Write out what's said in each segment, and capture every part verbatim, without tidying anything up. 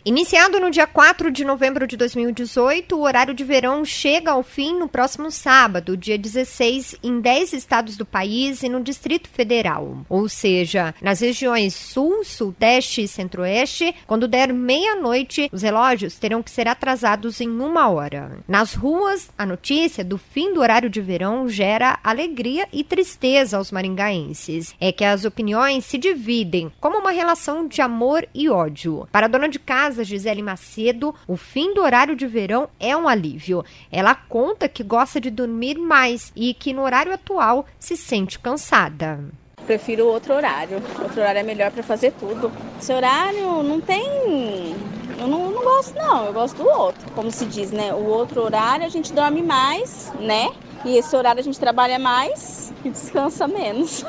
Iniciado no dia quatro de novembro de dois mil e dezoito, o horário de verão chega ao fim no próximo sábado, dia dezesseis, em dez estados do país e no Distrito Federal. Ou seja, nas regiões Sul, Sudeste e Centro-Oeste, quando der meia-noite, os relógios terão que ser atrasados em uma hora. Nas ruas, a notícia do fim do horário de verão gera alegria e tristeza aos maringaenses. É que as opiniões se dividem, como uma relação de amor e ódio. Para a dona de casa, Gisele Macedo, o fim do horário de verão é um alívio. Ela conta que gosta de dormir mais e que no horário atual se sente cansada. Prefiro outro horário. Outro horário é melhor para fazer tudo. Esse horário não tem... Eu não, não gosto não, eu gosto do outro. Como se diz, né? O outro horário a gente dorme mais, né? E esse horário a gente trabalha mais e descansa menos.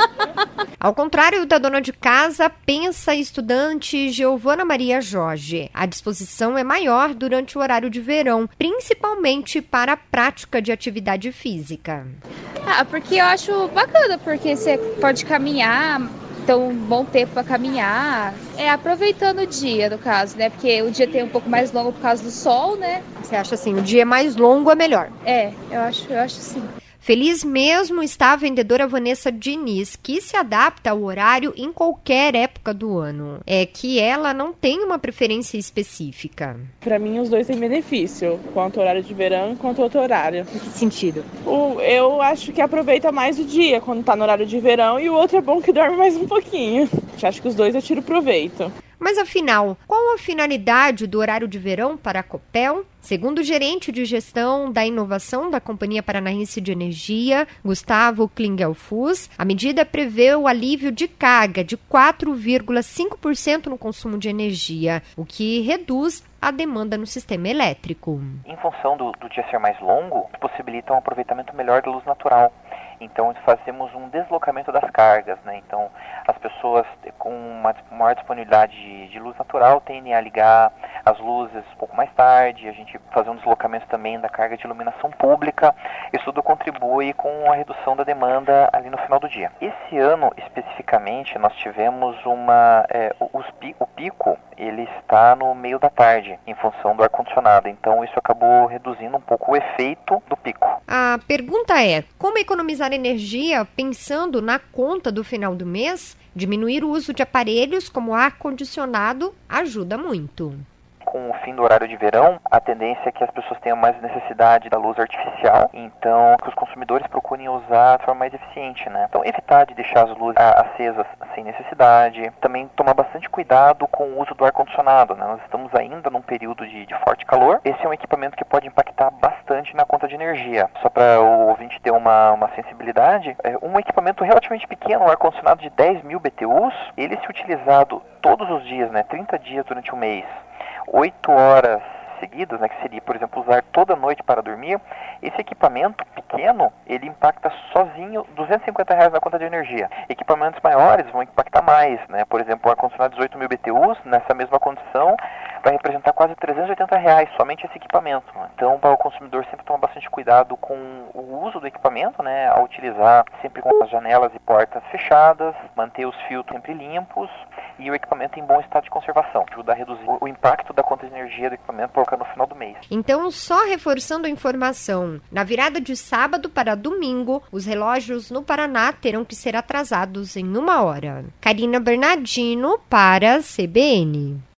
Ao contrário da dona de casa, pensa a estudante Giovana Maria Jorge. A disposição é maior durante o horário de verão, principalmente para a prática de atividade física. Ah, porque eu acho bacana, porque você pode caminhar, então um bom tempo para caminhar. É aproveitando o dia, no caso, né? Porque o dia tem um pouco mais longo por causa do sol, né? Você acha assim, o dia mais longo é melhor? É, eu acho, eu acho sim. Feliz mesmo está a vendedora Vanessa Diniz, que se adapta ao horário em qualquer época do ano. É que ela não tem uma preferência específica. Para mim, os dois têm benefício, quanto o horário de verão quanto outro horário. Em que sentido? O, eu acho que aproveita mais o dia quando tá no horário de verão e o outro é bom que dorme mais um pouquinho. Acho que os dois eu tiro proveito. Mas afinal, qual a finalidade do horário de verão para a Copel? Segundo o gerente de gestão da inovação da Companhia Paranaense de Energia, Gustavo Klingelfuss, a medida prevê o alívio de carga de quatro vírgula cinco por cento no consumo de energia, o que reduz a demanda no sistema elétrico. Em função do, do dia ser mais longo, possibilita um aproveitamento melhor da luz natural. Então, fazemos um deslocamento das cargas, né? Então, as pessoas com uma maior disponibilidade de, de luz natural tendem a ligar as luzes um pouco mais tarde, a gente fazer um deslocamento também da carga de iluminação pública. Isso tudo contribui com a redução da demanda ali no final do dia. Esse ano, especificamente, nós tivemos uma... É, os, o pico, ele está no meio da tarde, em função do ar-condicionado. Então, isso acabou reduzindo um pouco o efeito do pico. A pergunta é, como economizar energia pensando na conta do final do mês? Diminuir o uso de aparelhos como ar-condicionado ajuda muito. Com o fim do horário de verão, a tendência é que as pessoas tenham mais necessidade da luz artificial, então que os consumidores procurem usar de forma mais eficiente, né? Então evitar de deixar as luzes acesas sem necessidade, também tomar bastante cuidado com o uso do ar-condicionado, né? Nós estamos ainda num período de, de forte calor, esse é um equipamento que pode impactar bastante na conta de energia. Só para o ouvinte ter uma, uma sensibilidade, é um equipamento relativamente pequeno, um ar-condicionado de dez mil B T Us, ele se utilizado todos os dias, né? trinta dias durante um mês, oito horas seguidas, né, que seria, por exemplo, usar toda noite para dormir, esse equipamento pequeno, ele impacta sozinho duzentos e cinquenta reais na conta de energia. Equipamentos maiores vão impactar mais, né? Por exemplo, o ar-condicionado dezoito mil B T Us, nessa mesma condição, vai representar quase trezentos e oitenta reais, somente esse equipamento. Né? Então, para o consumidor sempre tomar bastante cuidado com o uso do equipamento, né, ao utilizar sempre com as janelas e portas fechadas, manter os filtros sempre limpos e o equipamento em bom estado de conservação, ajuda a reduzir o impacto da conta de energia do equipamento por no final do mês. Então, só reforçando a informação, na virada de sábado para domingo, os relógios no Paraná terão que ser atrasados em uma hora. Karina Bernardino para a C B N.